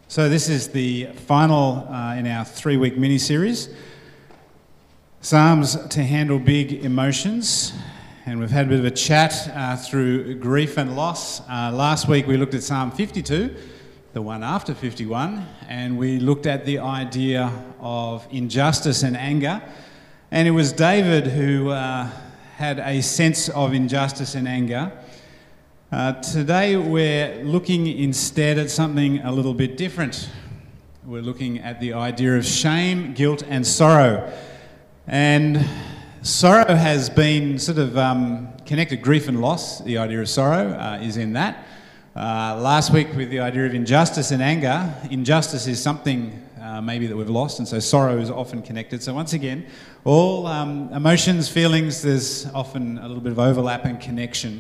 So this is the final in our 3-week mini-series, Psalms to Handle Big Emotions. And we've had a bit of a chat through grief and loss. Last week we looked at Psalm 52, the one after 51, and we looked at the idea of injustice and anger. And it was David who had a sense of injustice and anger. Today we're looking instead at something a little bit different. We're looking at the idea of shame, guilt and sorrow. And sorrow has been sort of connected, grief and loss, the idea of sorrow is in that. Last week with the idea of injustice and anger, injustice is something maybe that we've lost, and so sorrow is often connected. So once again, all emotions, feelings, there's often a little bit of overlap and connection.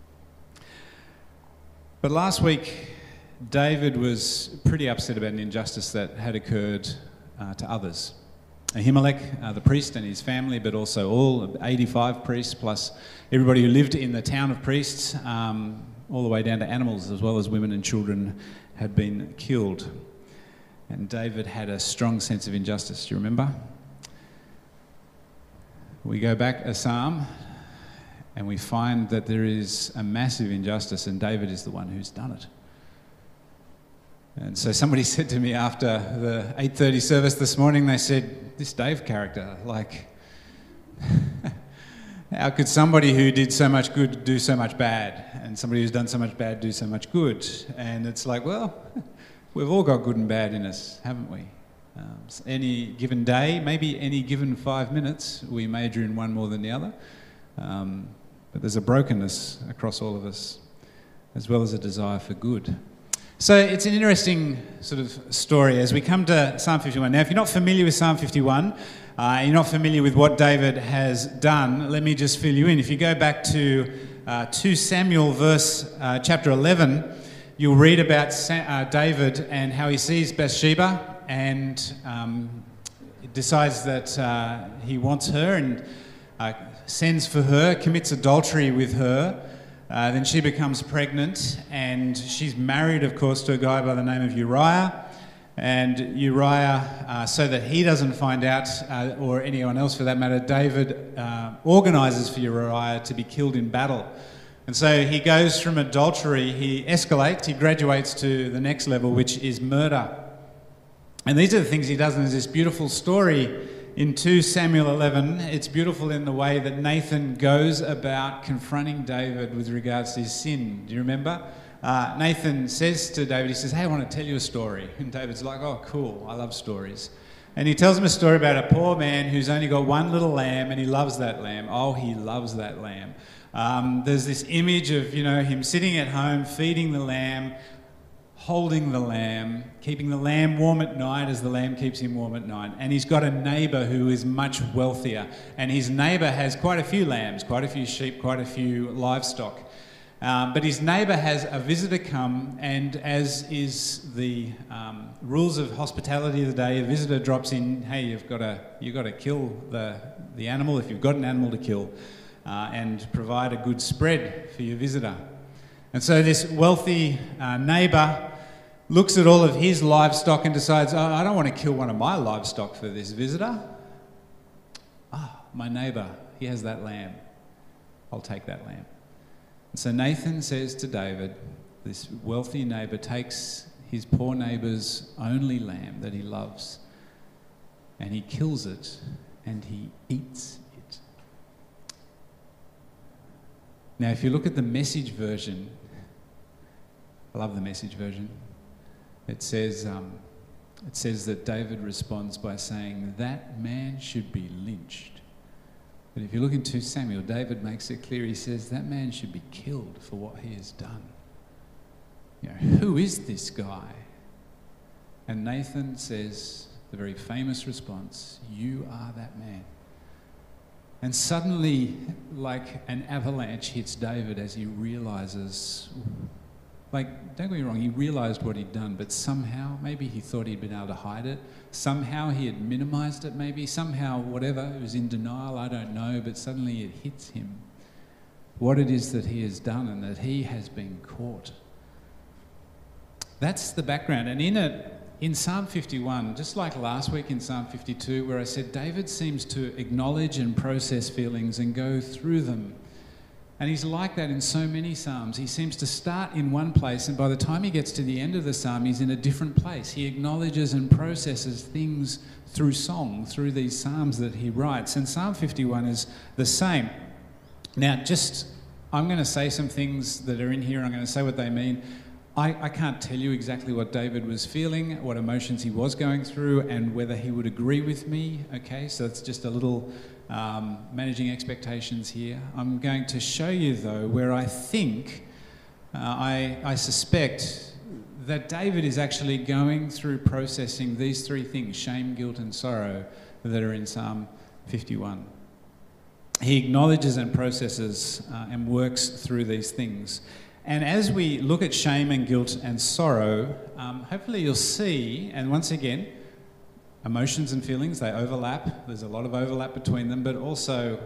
But last week, David was pretty upset about an injustice that had occurred to others. Ahimelech, the priest and his family, but also all 85 priests, plus everybody who lived in the town of priests, all the way down to animals, as well as women and children, had been killed. And David had a strong sense of injustice. Do you remember? We go back a psalm, and we find that there is a massive injustice, and David is the one who's done it. And so somebody said to me after the 8:30 service this morning, they said, this Dave character, like, how could somebody who did so much good do so much bad? And somebody who's done so much bad do so much good? And it's like, well, we've all got good and bad in us, haven't we? Any given day, maybe any given 5 minutes, we major in one more than the other. But there's a brokenness across all of us, as well as a desire for good. So it's an interesting sort of story as we come to Psalm 51. Now, if you're not familiar with Psalm 51, you're not familiar with what David has done, let me just fill you in. If you go back to 2 Samuel chapter 11, you'll read about David and how he sees Bathsheba and decides that he wants her and sends for her, commits adultery with her. Then she becomes pregnant, and she's married, of course, to a guy by the name of Uriah. And Uriah, so that he doesn't find out, or anyone else for that matter, David organises for Uriah to be killed in battle. And so he goes from adultery, he escalates, he graduates to the next level, which is murder. And these are the things he does in this beautiful story in 2 Samuel 11. It's beautiful in the way that Nathan goes about confronting David with regards to his sin. Do you remember? Nathan says to David, he says, hey, I want to tell you a story. And David's like, oh, cool, I love stories. And he tells him a story about a poor man who's only got one little lamb, and he loves that lamb. Oh, he loves that lamb. There's this image of, him sitting at home, feeding the lamb, holding the lamb, keeping the lamb warm at night as the lamb keeps him warm at night. And he's got a neighbour who is much wealthier. And his neighbour has quite a few lambs, quite a few sheep, quite a few livestock. But his neighbour has a visitor come, and as is the rules of hospitality of the day, a visitor drops in, hey, you've got to kill the animal if you've got an animal to kill, and provide a good spread for your visitor. And so this wealthy neighbour looks at all of his livestock and decides, oh, I don't want to kill one of my livestock for this visitor. My neighbour, he has that lamb. I'll take that lamb. And so Nathan says to David, this wealthy neighbour takes his poor neighbour's only lamb that he loves, and he kills it and he eats it. Now, if you look at the Message version, I love the Message version. It says that David responds by saying, that man should be lynched. But if you look in 2 Samuel, David makes it clear. He says, that man should be killed for what he has done. Who is this guy? And Nathan says the very famous response, you are that man. And suddenly, like an avalanche hits David as he realises, don't get me wrong, he realised what he'd done, but somehow, maybe he thought he'd been able to hide it. Somehow he had minimised it, maybe. Somehow, whatever, he was in denial, I don't know, but suddenly it hits him what it is that he has done and that he has been caught. That's the background. And in Psalm 51, just like last week in Psalm 52, where I said David seems to acknowledge and process feelings and go through them. And he's like that in so many psalms. He seems to start in one place, and by the time he gets to the end of the psalm, he's in a different place. He acknowledges and processes things through song, through these psalms that he writes. And Psalm 51 is the same. Now, I'm going to say some things that are in here. I'm going to say what they mean. I can't tell you exactly what David was feeling, what emotions he was going through, and whether he would agree with me, okay? So it's just a little managing expectations here. I'm going to show you, though, where I think, I suspect that David is actually going through processing these three things, shame, guilt, and sorrow, that are in Psalm 51. He acknowledges and processes and works through these things. And as we look at shame and guilt and sorrow, hopefully you'll see, and once again, emotions and feelings, they overlap. There's a lot of overlap between them, but also,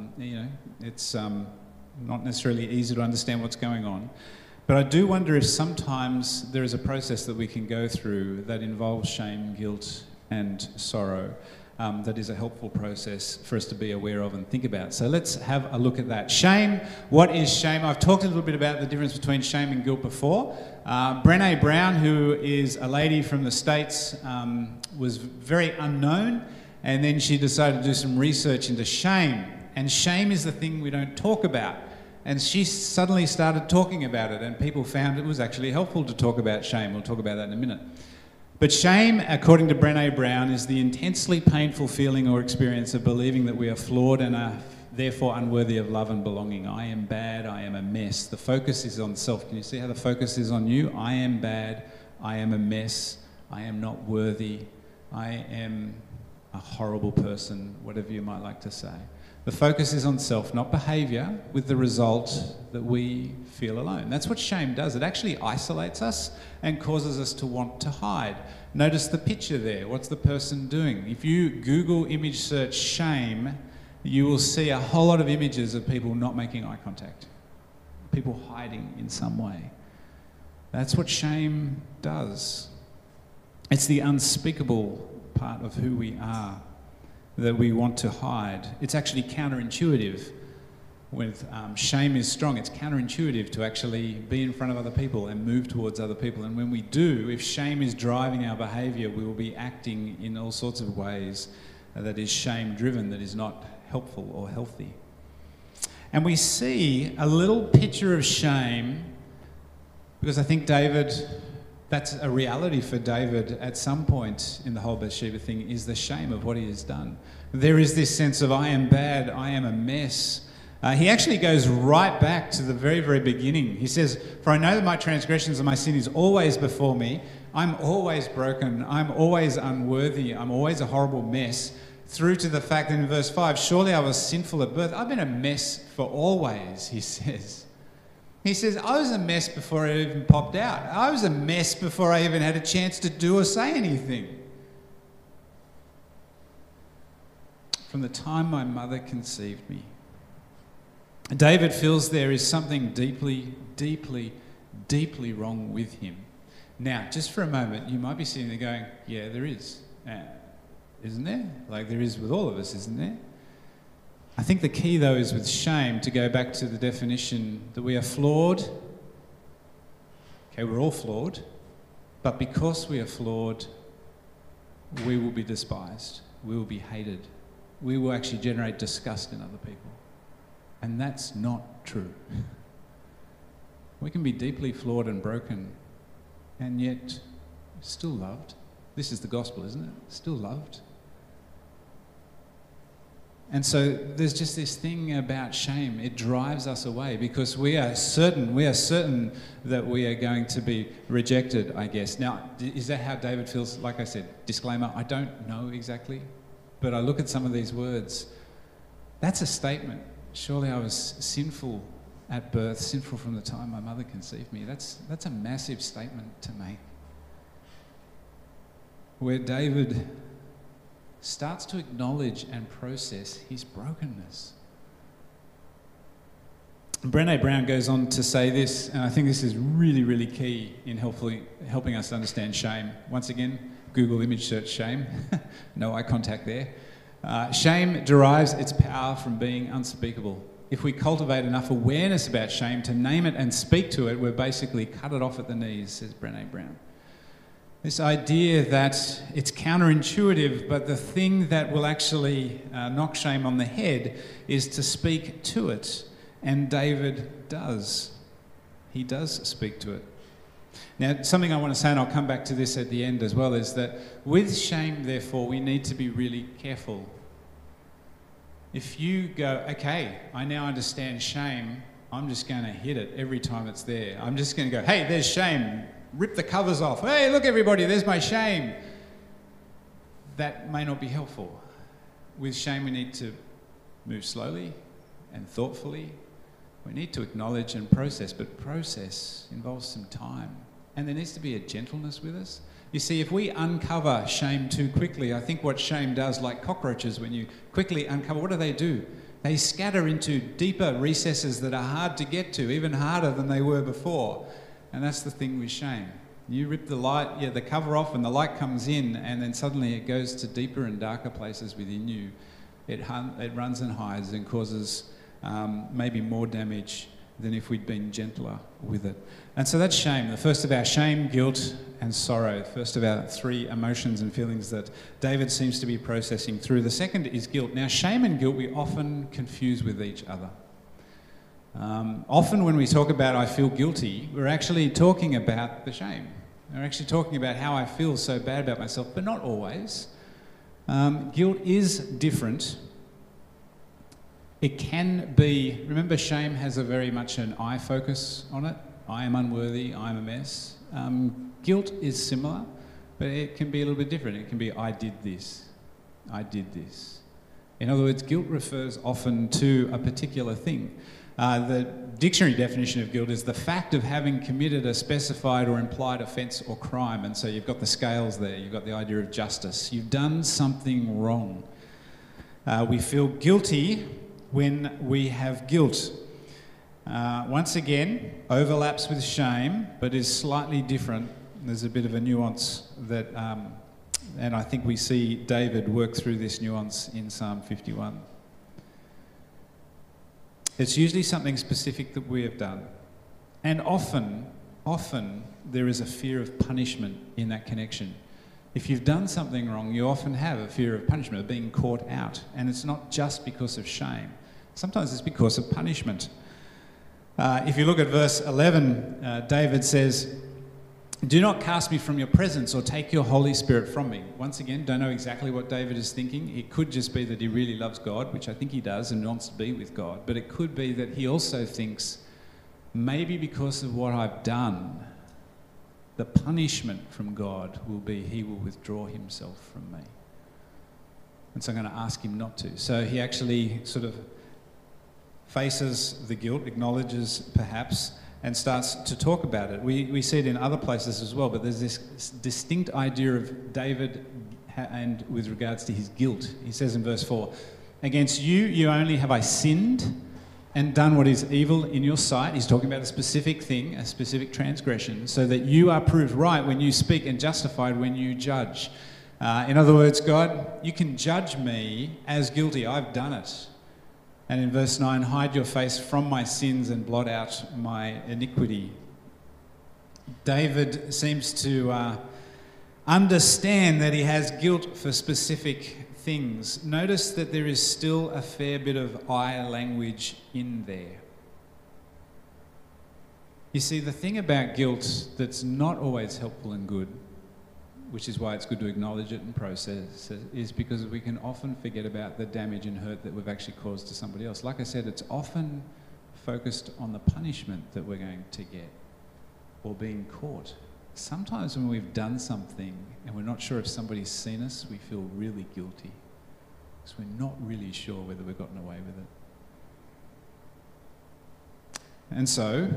it's not necessarily easy to understand what's going on. But I do wonder if sometimes there is a process that we can go through that involves shame, guilt, and sorrow. That is a helpful process for us to be aware of and think about. So let's have a look at that. Shame. What is shame? I've talked a little bit about the difference between shame and guilt before. Brené Brown, who is a lady from the States, was very unknown, and then she decided to do some research into shame. And shame is the thing we don't talk about. And she suddenly started talking about it, and people found it was actually helpful to talk about shame. We'll talk about that in a minute. But shame, according to Brené Brown, is the intensely painful feeling or experience of believing that we are flawed and are therefore unworthy of love and belonging. I am bad, I am a mess. The focus is on self. Can you see how the focus is on you? I am bad, I am a mess, I am not worthy, I am a horrible person, whatever you might like to say. The focus is on self, not behaviour, with the result that we feel alone. That's what shame does. It actually isolates us and causes us to want to hide. Notice the picture there. What's the person doing? If you Google image search shame, you will see a whole lot of images of people not making eye contact, people hiding in some way. That's what shame does. It's the unspeakable part of who we are that we want to hide. It's actually counterintuitive. With shame is strong, it's counterintuitive to actually be in front of other people and move towards other people. And when we do, if shame is driving our behaviour, we will be acting in all sorts of ways that is shame-driven, that is not helpful or healthy. And we see a little picture of shame, because I think that's a reality for David at some point in the whole Bathsheba thing, is the shame of what he has done. There is this sense of, I am bad, I am a mess. He actually goes right back to the very, very beginning. He says, for I know that my transgressions and my sin is always before me. I'm always broken. I'm always unworthy. I'm always a horrible mess. Through to the fact that in verse 5, surely I was sinful at birth. I've been a mess for always, he says. He says, I was a mess before I even popped out. I was a mess before I even had a chance to do or say anything. From the time my mother conceived me. David feels there is something deeply, deeply, deeply wrong with him. Now, just for a moment, you might be sitting there going, yeah, there is. Isn't there? Like there is with all of us, isn't there? I think the key, though, is with shame, to go back to the definition that we are flawed. Okay, we're all flawed. But because we are flawed, we will be despised. We will be hated. We will actually generate disgust in other people. And that's not true. We can be deeply flawed and broken and yet still loved. This is the gospel, isn't it? Still loved. And so there's just this thing about shame. It drives us away because we are certain that we are going to be rejected, I guess. Now, is that how David feels? Like I said, disclaimer, I don't know exactly, but I look at some of these words. That's a statement. Surely I was sinful at birth, sinful from the time my mother conceived me. That's a massive statement to make. Where David starts to acknowledge and process his brokenness. Brené Brown goes on to say this, and I think this is really, really key in helping us understand shame. Once again, Google image search shame. No eye contact there. Shame derives its power from being unspeakable. If we cultivate enough awareness about shame to name it and speak to it, we're basically cut it off at the knees, says Brené Brown. This idea that it's counterintuitive, but the thing that will actually knock shame on the head is to speak to it. And David does. He does speak to it. Now, something I want to say, and I'll come back to this at the end as well, is that with shame, therefore, we need to be really careful. If you go, okay, I now understand shame, I'm just going to hit it every time it's there. I'm just going to go, hey, there's shame. Rip the covers off. Hey, look, everybody, there's my shame. That may not be helpful. With shame, we need to move slowly and thoughtfully. We need to acknowledge and process, but process involves some time. And there needs to be a gentleness with us. You see, if we uncover shame too quickly, I think what shame does, like cockroaches, when you quickly uncover, what do? They scatter into deeper recesses that are hard to get to, even harder than they were before. And that's the thing with shame. You rip the cover off and the light comes in, and then suddenly it goes to deeper and darker places within you. It runs and hides and causes maybe more damage than if we'd been gentler with it. And so that's shame. The first of our shame, guilt, and sorrow. First of our three emotions and feelings that David seems to be processing through. The second is guilt. Now, shame and guilt we often confuse with each other. Often when we talk about I feel guilty, we're actually talking about the shame. We're actually talking about how I feel so bad about myself, but not always. Guilt is different. It can be, remember, shame has a very much an I focus on it. I am unworthy, I'm a mess. Guilt is similar, but it can be a little bit different. It can be, I did this. I did this. In other words, guilt refers often to a particular thing. The dictionary definition of guilt is the fact of having committed a specified or implied offence or crime. And so you've got the scales there. You've got the idea of justice. You've done something wrong. We feel guilty when we have guilt. Once again, overlaps with shame, but is slightly different. There's a bit of a nuance that, and I think we see David work through this nuance in Psalm 51. It's usually something specific that we have done. And often there is a fear of punishment in that connection. If you've done something wrong, you often have a fear of punishment, of being caught out. And it's not just because of shame. Sometimes it's because of punishment. If you look at verse 11, David says, "Do not cast me from your presence or take your Holy Spirit from me." Once again, don't know exactly what David is thinking. It could just be that he really loves God, which I think he does and wants to be with God. But it could be that he also thinks, maybe because of what I've done, the punishment from God will be he will withdraw himself from me. And so I'm going to ask him not to. So he actually sort of faces the guilt, acknowledges perhaps, and starts to talk about it. We see it in other places as well, but there's this distinct idea of David and with regards to his guilt. He says in verse 4, "Against you only have I sinned and done what is evil in your sight." He's talking about a specific thing, a specific transgression, so that you are proved right when you speak and justified when you judge. In other words, God, you can judge me as guilty. I've done it. And in verse 9, "Hide your face from my sins and blot out my iniquity." David seems to understand that he has guilt for specific things. Notice that there is still a fair bit of I language in there. You see, the thing about guilt that's not always helpful and good, which is why it's good to acknowledge it and process it, is because we can often forget about the damage and hurt that we've actually caused to somebody else. Like I said, it's often focused on the punishment that we're going to get or being caught. Sometimes when we've done something and we're not sure if somebody's seen us, we feel really guilty because we're not really sure whether we've gotten away with it. And so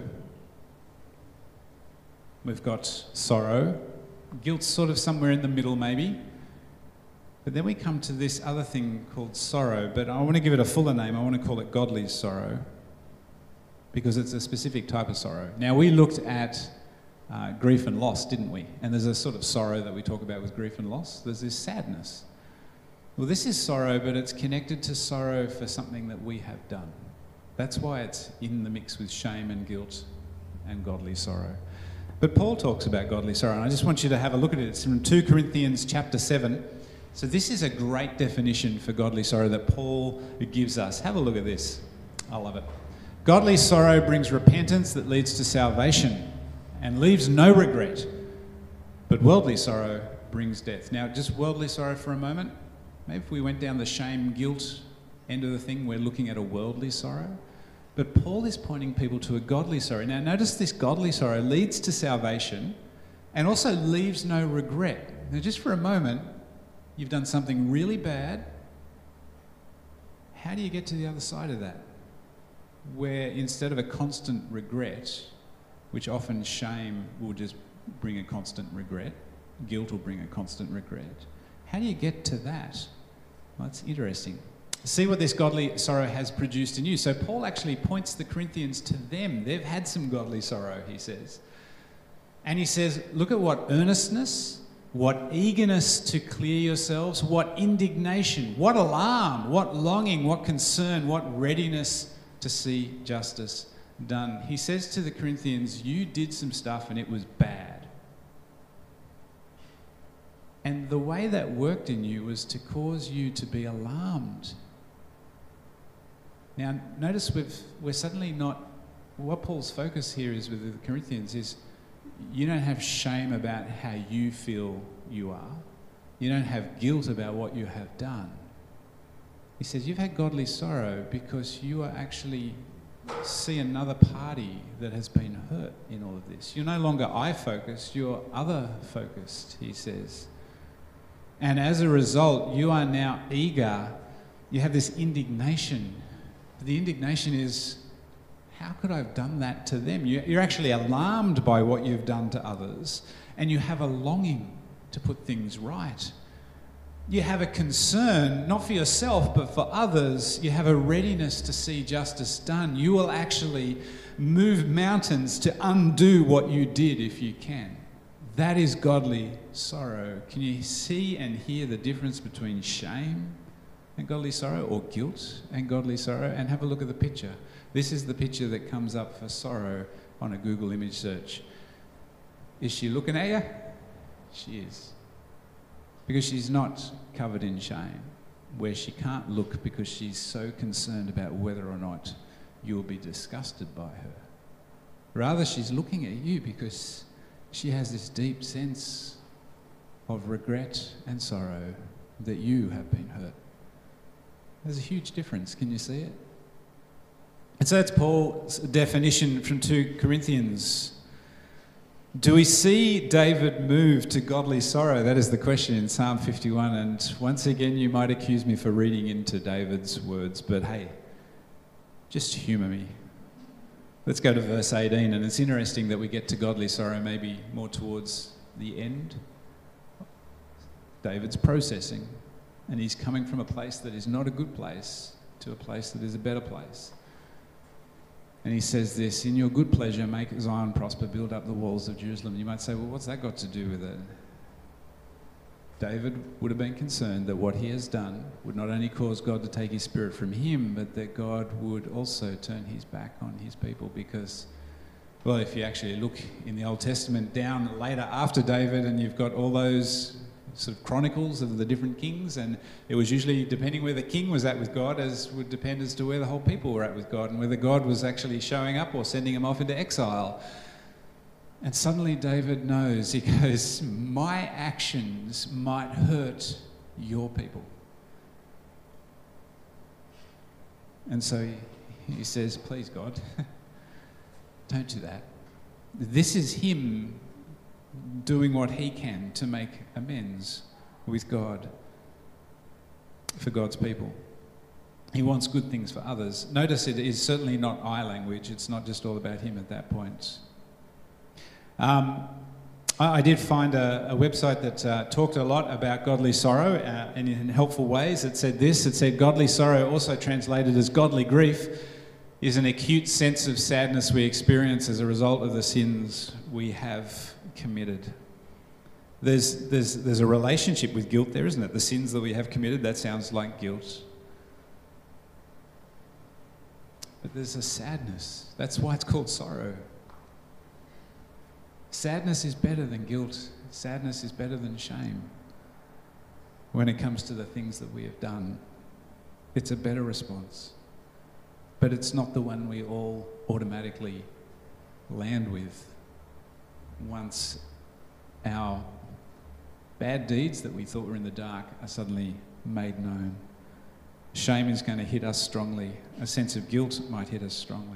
we've got sorrow. Guilt's sort of somewhere in the middle maybe. But then we come to this other thing called sorrow, but I want to give it a fuller name. I want to call it godly sorrow. because it's a specific type of sorrow. Now, we looked at grief and loss, didn't we? And there's a sort of sorrow that we talk about with grief and loss. There's this sadness. Well, this is sorrow, but it's connected to sorrow for something that we have done. That's why it's in the mix with shame and guilt and godly sorrow. But Paul talks about godly sorrow, and I just want you to have a look at it. It's from 2 Corinthians chapter 7. So this is a great definition for godly sorrow that Paul gives us. Have a look at this. I love it. Godly sorrow brings repentance that leads to salvation and leaves no regret. But worldly sorrow brings death. Now, just worldly sorrow for a moment. Maybe if we went down the shame, guilt end of the thing, we're looking at a worldly sorrow. But Paul is pointing people to a godly sorrow. Now, notice this godly sorrow leads to salvation and also leaves no regret. Now, just for a moment, you've done something really bad. How do you get to the other side of that? Where instead of a constant regret, which often shame will just bring a constant regret, guilt will bring a constant regret. How do you get to that? Well, it's interesting. See what this godly sorrow has produced in you. So Paul actually points the Corinthians to them. They've had some godly sorrow, he says. And he says, look at what earnestness, what eagerness to clear yourselves, what indignation, what alarm, what longing, what concern, what readiness to see justice done. He says to the Corinthians, you did some stuff and it was bad. And the way that worked in you was to cause you to be alarmed. Now, notice we're suddenly not... What Paul's focus here is with the Corinthians is you don't have shame about how you feel you are. You don't have guilt about what you have done. He says you've had godly sorrow because you are actually see another party that has been hurt in all of this. You're no longer I-focused, you're other-focused, he says. And as a result, you are now eager. You have this indignation. The indignation is, how could I have done that to them? You're actually alarmed by what you've done to others, and you have a longing to put things right. You have a concern, not for yourself, but for others. You have a readiness to see justice done. You will actually move mountains to undo what you did if you can. That is godly sorrow. Can you see and hear the difference between shame and godly sorrow, or guilt and godly sorrow? And have a look at the picture. This is the picture that comes up for sorrow on a Google image search. Is she looking at you? She is. Because she's not covered in shame, where she can't look because she's so concerned about whether or not you'll be disgusted by her. Rather, she's looking at you because she has this deep sense of regret and sorrow that you have been hurt. There's a huge difference. Can you see it? And so that's Paul's definition from 2 Corinthians. Do we see David move to godly sorrow? That is the question in Psalm 51. And once again, you might accuse me for reading into David's words, but hey, just humour me. Let's go to verse 18, and it's interesting that we get to godly sorrow maybe more towards the end. David's processing, and he's coming from a place that is not a good place to a place that is a better place. And he says this, in your good pleasure, make Zion prosper, build up the walls of Jerusalem. You might say, well, what's that got to do with it? David would have been concerned that what he has done would not only cause God to take his spirit from him, but that God would also turn his back on his people because, well, if you actually look in the Old Testament down later after David and you've got all those sort of chronicles of the different kings, and it was usually depending where the king was at with God as would depend as to where the whole people were at with God and whether God was actually showing up or sending them off into exile. And suddenly David knows, he goes, my actions might hurt your people. And so he says, please God, don't do that. This is him doing what he can to make amends with God for God's people. He wants good things for others. Notice it is certainly not I language. It's not just all about him at that point. I did find a website that talked a lot about godly sorrow in helpful ways. It said this, it said godly sorrow, also translated as godly grief, is an acute sense of sadness we experience as a result of the sins we have committed. There's a relationship with guilt there, isn't it? The sins that we have committed, that sounds like guilt. But there's a sadness. That's why it's called sorrow. Sadness is better than guilt. Sadness is better than shame. When it comes to the things that we have done, it's a better response. But it's not the one we all automatically land with once our bad deeds that we thought were in the dark are suddenly made known. Shame is going to hit us strongly. A sense of guilt might hit us strongly.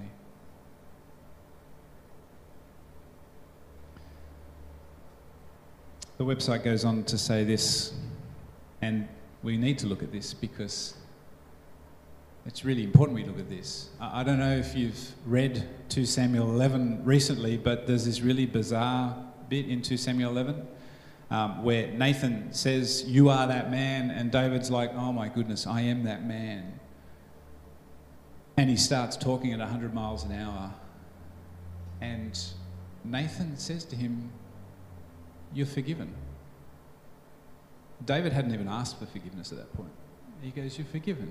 The website goes on to say this, and we need to look at this because it's really important we look at this. I don't know if you've read 2 Samuel 11 recently, but there's this really bizarre bit in 2 Samuel 11 where Nathan says, "You are that man," and David's like, "Oh my goodness, I am that man." And he starts talking at 100 miles an hour, and Nathan says to him, "You're forgiven." David hadn't even asked for forgiveness at that point. He goes, "You're forgiven.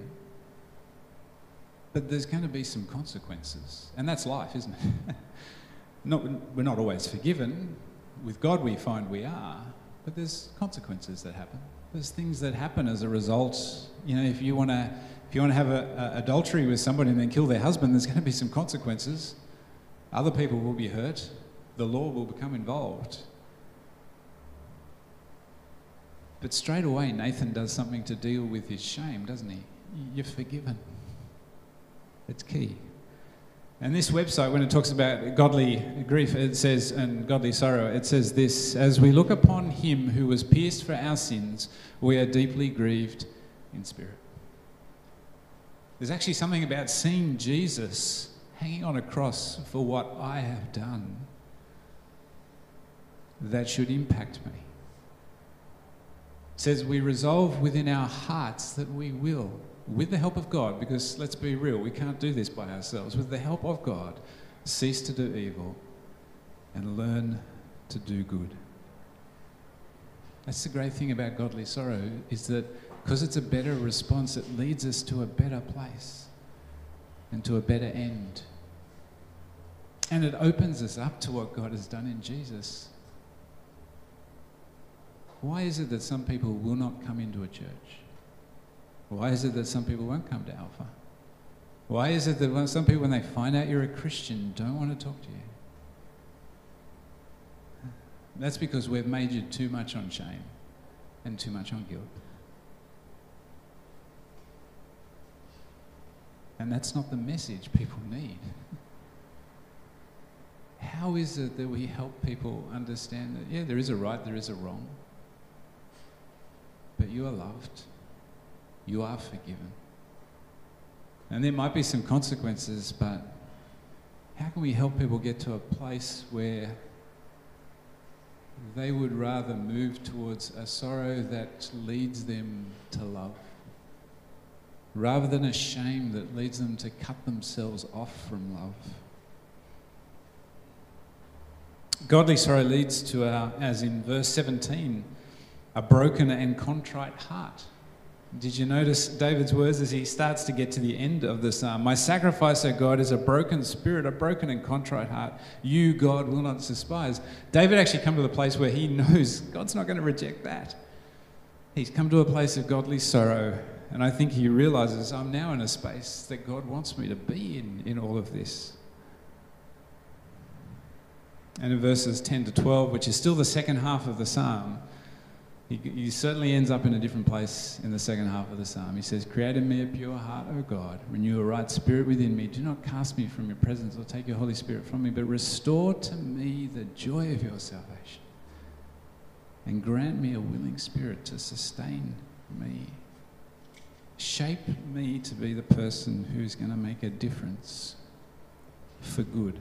But there's going to be some consequences." And that's life, isn't it? We're not always forgiven. With God we find we are. But there's consequences that happen. There's things that happen as a result. You know, if you want to have adultery with somebody and then kill their husband, there's going to be some consequences. Other people will be hurt. The law will become involved. But straight away, Nathan does something to deal with his shame, doesn't he? You're forgiven. It's key. And this website, when it talks about godly grief, it says, and godly sorrow, it says this: "As we look upon him who was pierced for our sins, we are deeply grieved in spirit." There's actually something about seeing Jesus hanging on a cross for what I have done that should impact me. It says we resolve within our hearts that we will, with the help of God, because let's be real, we can't do this by ourselves, with the help of God, cease to do evil and learn to do good. That's the great thing about godly sorrow, is that because it's a better response, it leads us to a better place and to a better end. And it opens us up to what God has done in Jesus. Why is it that some people will not come into a church? Why is it that some people won't come to Alpha? Why is it that some people, when they find out you're a Christian, don't want to talk to you? That's because we've majored too much on shame and too much on guilt. And that's not the message people need. How is it that we help people understand that, yeah, there is a right, there is a wrong, but you are loved, you are forgiven. And there might be some consequences, but how can we help people get to a place where they would rather move towards a sorrow that leads them to love, rather than a shame that leads them to cut themselves off from love? Godly sorrow leads to, as in verse 17, a broken and contrite heart. Did you notice David's words as he starts to get to the end of the psalm? "My sacrifice, O God, is a broken spirit, a broken and contrite heart. You, God, will not despise." David actually come to the place where he knows God's not going to reject that. He's come to a place of godly sorrow, and I think he realises, I'm now in a space that God wants me to be in all of this. And in verses 10 to 12, which is still the second half of the psalm, he certainly ends up in a different place in the second half of the psalm. He says, "Create in me a pure heart, O God. Renew a right spirit within me. Do not cast me from your presence or take your Holy Spirit from me, but restore to me the joy of your salvation and grant me a willing spirit to sustain me. Shape me to be the person who's going to make a difference for good."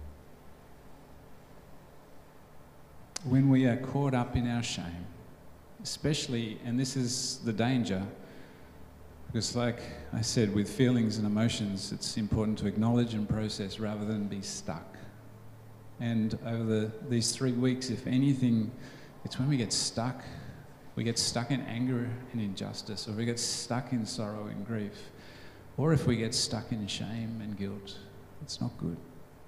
When we are caught up in our shame, especially, and this is the danger, Because like I said, with feelings and emotions, it's important to acknowledge and process rather than be stuck. And over these 3 weeks, if anything, it's when we get stuck. We get stuck in anger and injustice, or we get stuck in sorrow and grief, or if we get stuck in shame and guilt. It's not good.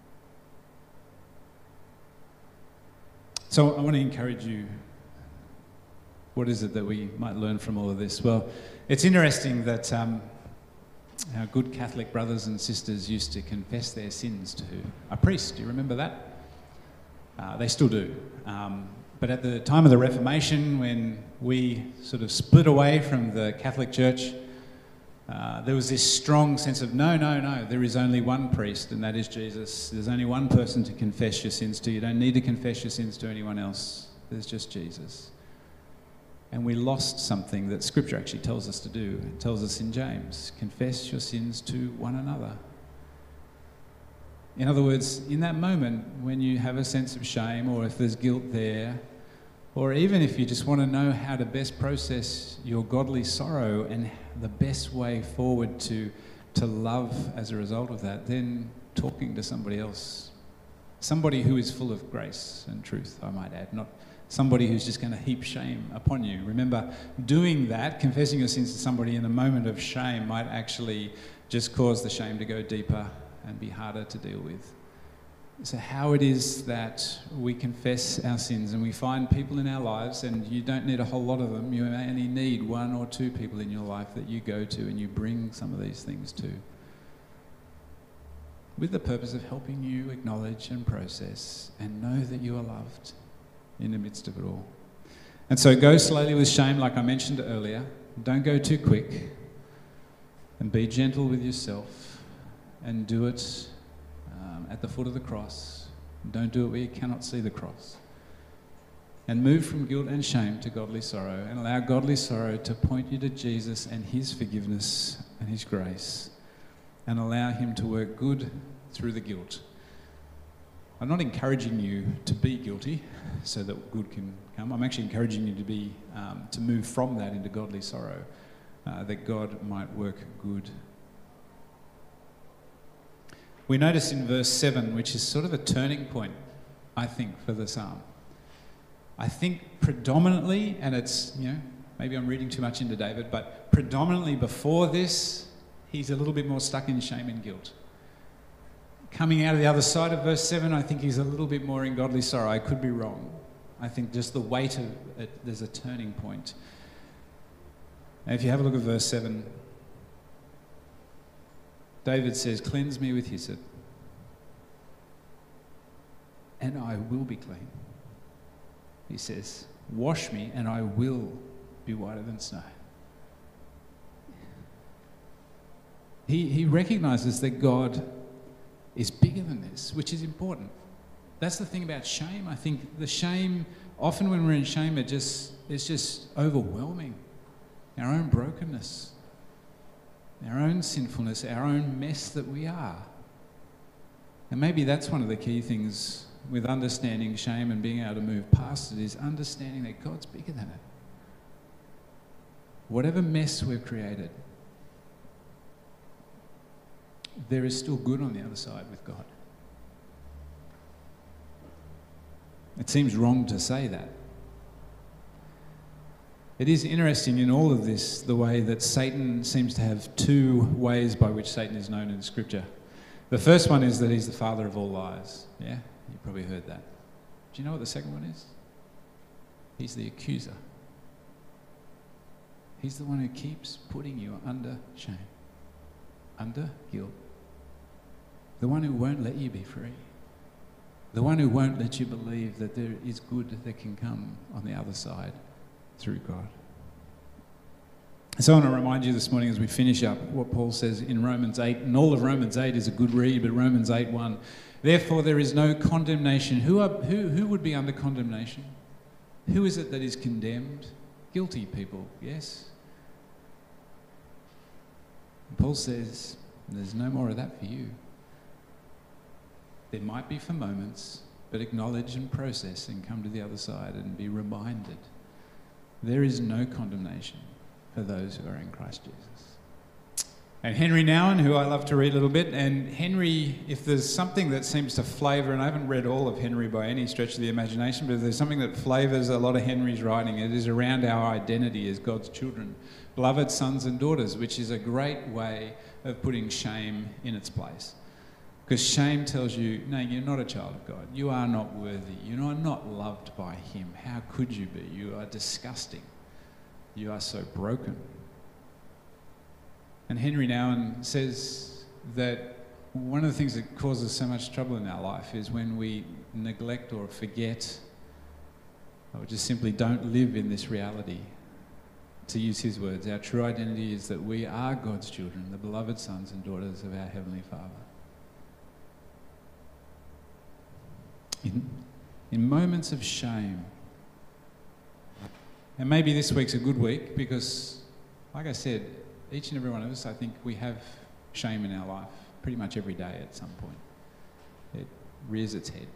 So I want to encourage you. What is it that we might learn from all of this? Well, it's interesting that our good Catholic brothers and sisters used to confess their sins to a priest. Do you remember that? They still do. But at the time of the Reformation, when we sort of split away from the Catholic Church, there was this strong sense of, no, there is only one priest, and that is Jesus. There's only one person to confess your sins to. You don't need to confess your sins to anyone else. There's just Jesus. And we lost something that Scripture actually tells us to do. It tells us in James, confess your sins to one another. In other words, in that moment when you have a sense of shame, or if there's guilt there, or even if you just want to know how to best process your godly sorrow and the best way forward to love as a result of that, then talking to somebody else. Somebody who is full of grace and truth, I might add, not somebody who's just going to heap shame upon you. Remember, doing that, confessing your sins to somebody in a moment of shame might actually just cause the shame to go deeper and be harder to deal with. So how it is that we confess our sins, and we find people in our lives, and you don't need a whole lot of them, you only need 1 or 2 people in your life that you go to and you bring some of these things to, with the purpose of helping you acknowledge and process and know that you are loved in the midst of it all. And so go slowly with shame, like I mentioned earlier. Don't go too quick, and be gentle with yourself, and do it at the foot of the cross. Don't do it where you cannot see the cross. And move from guilt and shame to godly sorrow, and allow godly sorrow to point you to Jesus and his forgiveness and his grace, and allow him to work good through the guilt. I'm not encouraging you to be guilty so that good can come. I'm actually encouraging you to be to move from that into godly sorrow, that God might work good. We notice in verse 7, which is sort of a turning point, I think, for the psalm. I think predominantly, and it's, maybe I'm reading too much into David, but predominantly before this, he's a little bit more stuck in shame and guilt. Coming out of the other side of verse 7, I think he's a little bit more in godly sorrow. I could be wrong. I think just the weight of it, there's a turning point. And if you have a look at verse 7, David says, "Cleanse me with hyssop, and I will be clean." He says, "Wash me, and I will be whiter than snow." He recognizes that God is bigger than this, which is important. That's the thing about shame. I think the shame, often when we're in shame, it's just overwhelming. Our own brokenness, our own sinfulness, our own mess that we are. And maybe that's one of the key things with understanding shame and being able to move past it, is understanding that God's bigger than it. Whatever mess we've created, there is still good on the other side with God. It seems wrong to say that. It is interesting in all of this, the way that Satan seems to have 2 ways by which Satan is known in Scripture. The first one is that he's the father of all lies. Yeah, you probably heard that. Do you know what the second one is? He's the accuser. He's the one who keeps putting you under shame, under guilt. The one who won't let you be free. The one who won't let you believe that there is good that can come on the other side through God. So I want to remind you this morning as we finish up what Paul says in Romans 8, and all of Romans 8 is a good read, but Romans 8:1, "Therefore there is no condemnation." Who would be under condemnation? Who is it that is condemned? Guilty people, yes? And Paul says there's no more of that for you. There might be for moments, but acknowledge and process and come to the other side and be reminded there is no condemnation for those who are in Christ Jesus. And Henry Nouwen, who I love to read a little bit. And Henry, if there's something that seems to flavour, and I haven't read all of Henry by any stretch of the imagination, but if there's something that flavours a lot of Henry's writing, it is around our identity as God's children, beloved sons and daughters, which is a great way of putting shame in its place. Because shame tells you, no, you're not a child of God. You are not worthy. You are not loved by him. How could you be? You are disgusting. You are so broken. And Henry Nouwen says that one of the things that causes so much trouble in our life is when we neglect or forget or just simply don't live in this reality. To use his words, our true identity is that we are God's children, the beloved sons and daughters of our Heavenly Father. In moments of shame, and maybe this week's a good week because, like I said, each and every one of us, I think we have shame in our life pretty much every day at some point. It rears its head.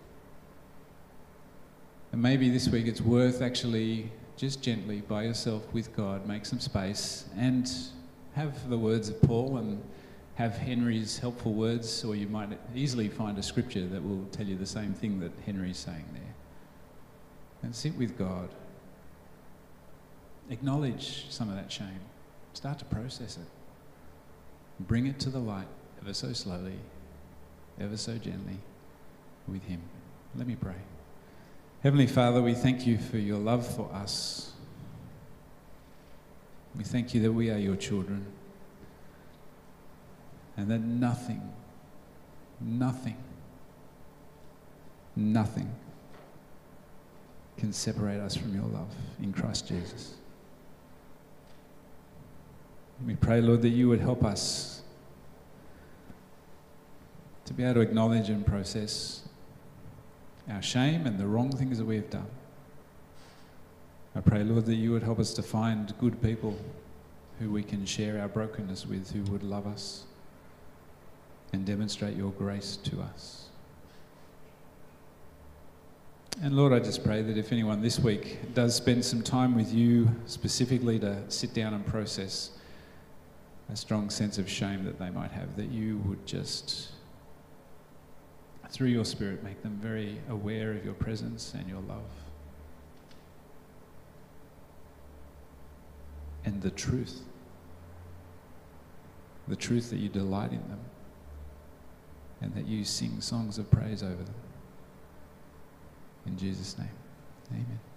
And maybe this week it's worth actually just gently by yourself with God, make some space and have the words of Paul and have Henry's helpful words, or you might easily find a scripture that will tell you the same thing that Henry's saying there. And sit with God. Acknowledge some of that shame. Start to process it. Bring it to the light ever so slowly, ever so gently with him. Let me pray. Heavenly Father, we thank you for your love for us. We thank you that we are your children and that nothing can separate us from your love in Christ Jesus. We pray, Lord, that you would help us to be able to acknowledge and process our shame and the wrong things that we have done. I pray, Lord, that you would help us to find good people who we can share our brokenness with, who would love us and demonstrate your grace to us. And Lord, I just pray that if anyone this week does spend some time with you specifically to sit down and process a strong sense of shame that they might have, that you would just, through your Spirit, make them very aware of your presence and your love. And the truth that you delight in them, and that you sing songs of praise over them. In Jesus' name, amen.